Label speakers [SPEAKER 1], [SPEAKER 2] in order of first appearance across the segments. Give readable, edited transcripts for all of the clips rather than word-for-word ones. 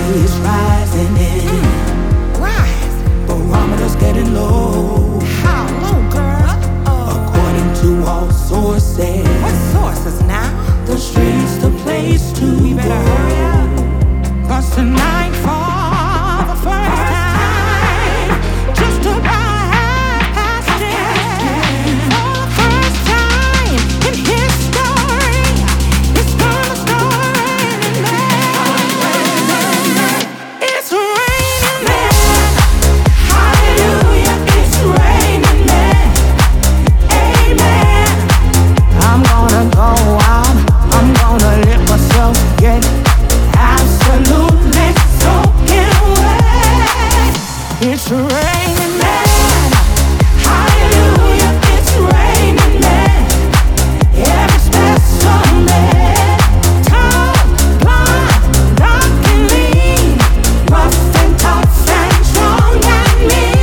[SPEAKER 1] is rising in.
[SPEAKER 2] Rise.
[SPEAKER 1] Barometer's getting low.
[SPEAKER 2] How low, girl?
[SPEAKER 1] According to all sources.
[SPEAKER 2] What sources now?
[SPEAKER 1] The street's the place to
[SPEAKER 2] We better
[SPEAKER 1] go.
[SPEAKER 2] hurry up. 'Cause tonight for the first time, just about half past 10. For the first time in history, it's gonna start raining men. It's raining men. Hallelujah, it's raining men. Amen. I'm gonna go out. I'm gonna let myself get absolutely soaking wet. It's raining men. Hallelujah, it's raining men. Every specimen, tall, blonde, dark and lean, rough and tough and strong and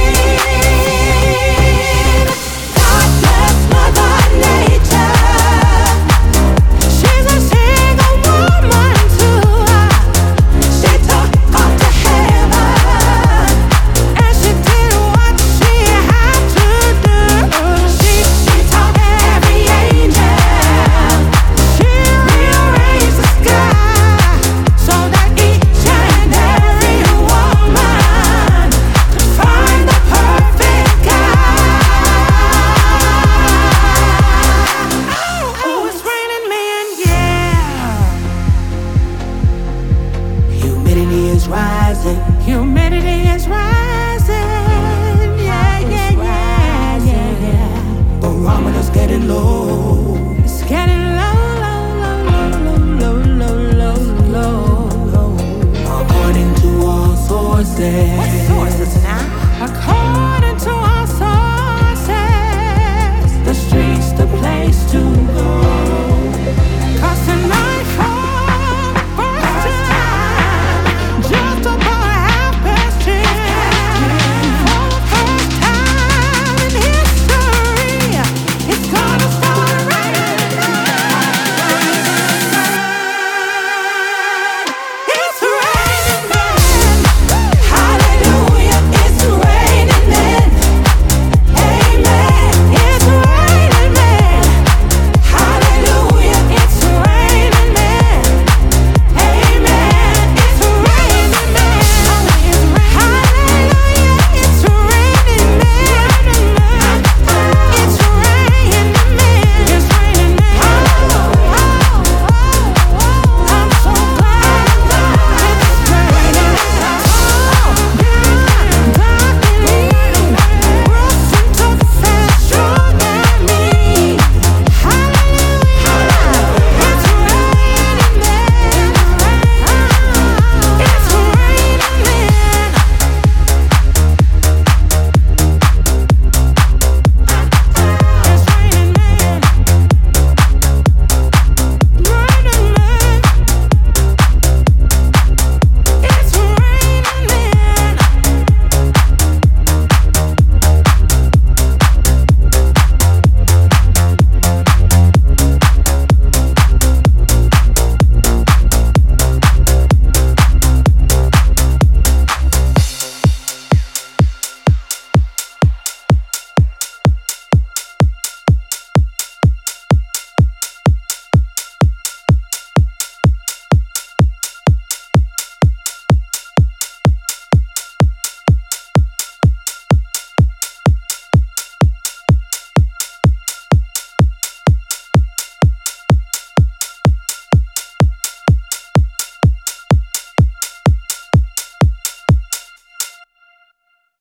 [SPEAKER 2] mean. God bless Mother Nature. She's a single woman too. She took off to heaven, and she did what she had to do. She taught every angel. She rearranged the sky so that each and every woman could find the perfect guy. Oh, it's raining men, yeah.
[SPEAKER 1] Humidity is rising.
[SPEAKER 2] Humidity is rising, yeah, yeah, yeah, yeah, yeah.
[SPEAKER 1] Barometer's getting low.
[SPEAKER 2] It's getting low.